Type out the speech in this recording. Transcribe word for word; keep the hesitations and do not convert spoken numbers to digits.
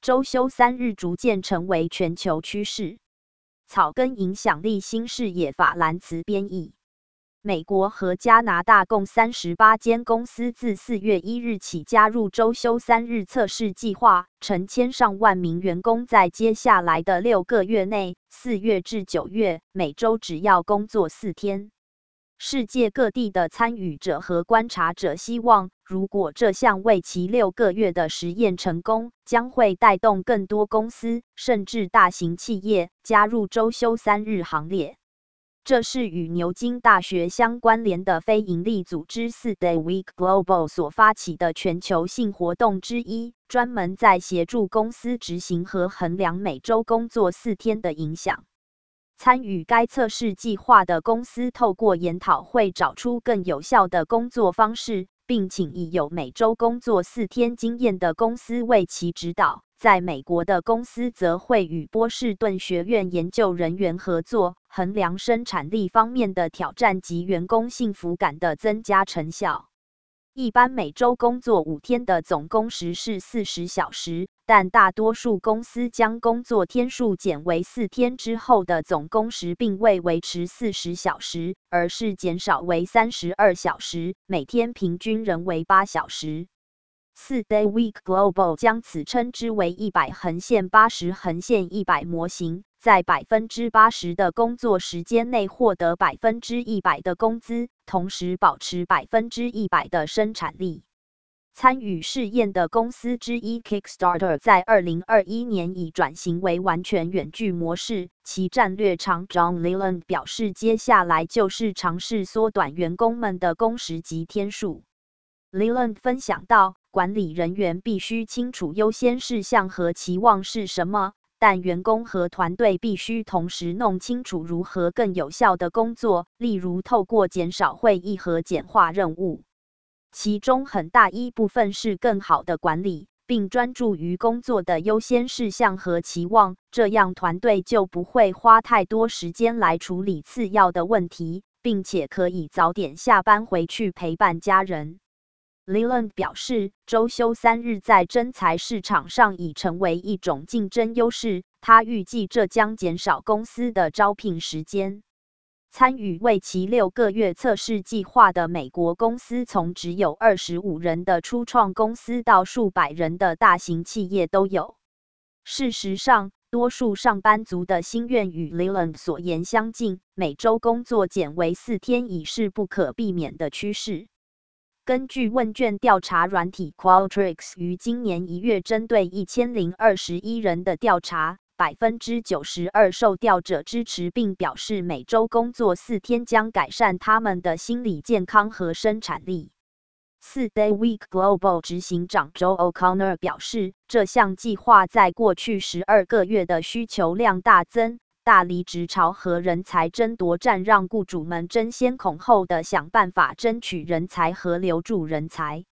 周休三日逐渐成为全球趋势。草根影响力新视野法兰茨编译。美国和加拿大共三十八间公司自四月一日起加入周休三日测试计划，成千上万名员工在接下来的六个月内（四月至九月）每周只要工作四天。世界各地的参与者和观察者希望，如果这项为期六个月的实验成功，将会带动更多公司，甚至大型企业加入周休三日行列。这是与牛津大学相关联的非营利组织 四 Day Week Global 所发起的全球性活动之一，专门在协助公司执行和衡量每周工作四天的影响。参与该测试计划的公司透过研讨会找出更有效的工作方式，并请已有每周工作四天经验的公司为其指导。在美国的公司则会与波士顿学院研究人员合作，衡量生产力方面的挑战及员工幸福感的增加成效。一般每周工作五天的总工时是四十小时，但大多数公司将工作天数减为四天之后的总工时并未维持四十小时，而是减少为三十二小时，每天平均仍为八小时。四 Day Week Global 将此称之为一百横线八十横线一百模型，在 百分之八十 的工作时间内获得 百分之一百 的工资，同时保持 百分之一百 的生产力。参与试验的公司之一 Kickstarter 在二零二一年已转型为完全远距模式，其战略长 John Leland 表示，接下来就是尝试缩短员工们的工时及天数。Leland 分享到，管理人员必须清楚优先事项和期望是什么，但员工和团队必须同时弄清楚如何更有效地工作，例如透过减少会议和简化任务。其中很大一部分是更好的管理，并专注于工作的优先事项和期望，这样团队就不会花太多时间来处理次要的问题，并且可以早点下班回去陪伴家人。Leland 表示，周休三日在征才市场上已成为一种竞争优势，他预计这将减少公司的招聘时间。参与为期六个月测试计划的美国公司从只有二十五人的初创公司到数百人的大型企业都有。事实上，多数上班族的心愿与 Leland 所言相近，每周工作减为四天已是不可避免的趋势。根据问卷调查软体 Qualtrics 于今年一月针对一千零二十一人的调查， 百分之九十二 受调者支持并表示每周工作四天将改善他们的心理健康和生产力。四 Day Week Global 执行长 Joe O'Connor 表示，这项计划在过去十二个月的需求量大增，大离职潮和人才争夺战让雇主们争先恐后地想办法争取人才和留住人才。